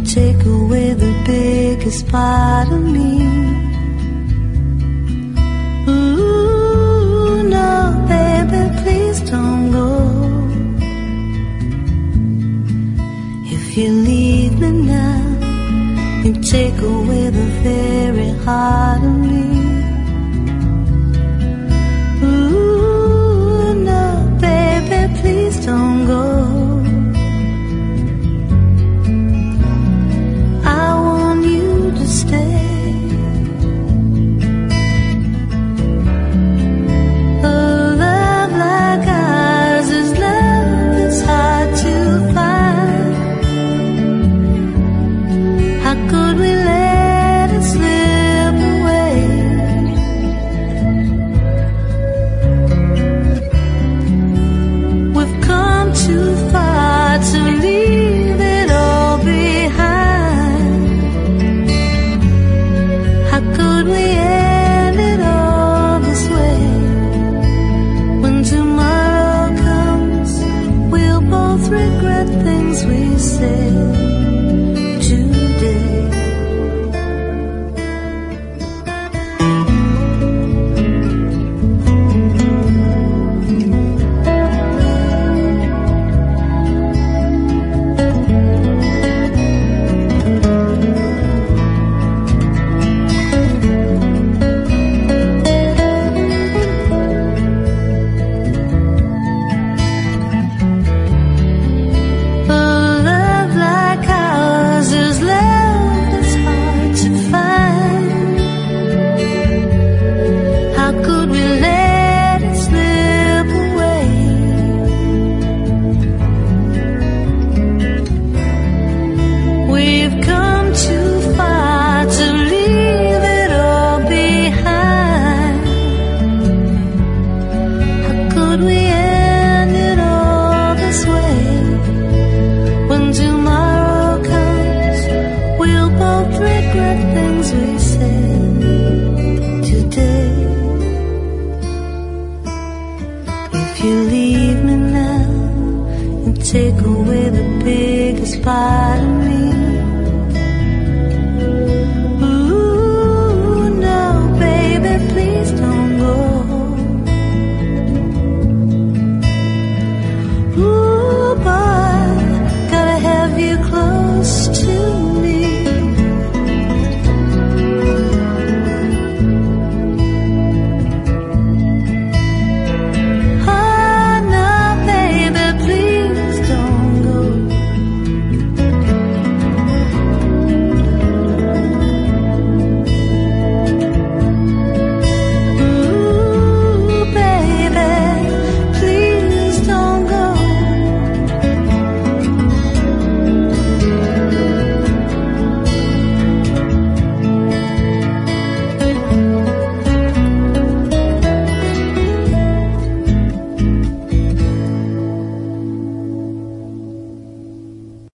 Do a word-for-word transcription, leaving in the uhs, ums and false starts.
take away the biggest part of me. Ooh, no, baby, please don't go. If you leave me now, you take away the very heart of me. Ooh, no, baby, please don't go. Take away the biggest part of